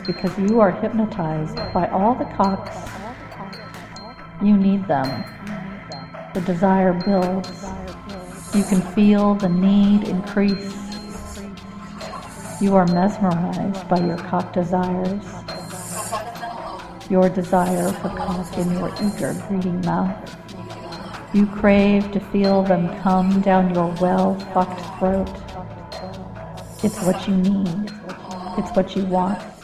because you are hypnotized by all the cocks. You need them. The desire builds. You can feel the need increase. You are mesmerized by your cock desires. Your desire for cock in your eager, greedy mouth. You crave to feel them come down your well-fucked throat. It's what you need. It's what you want.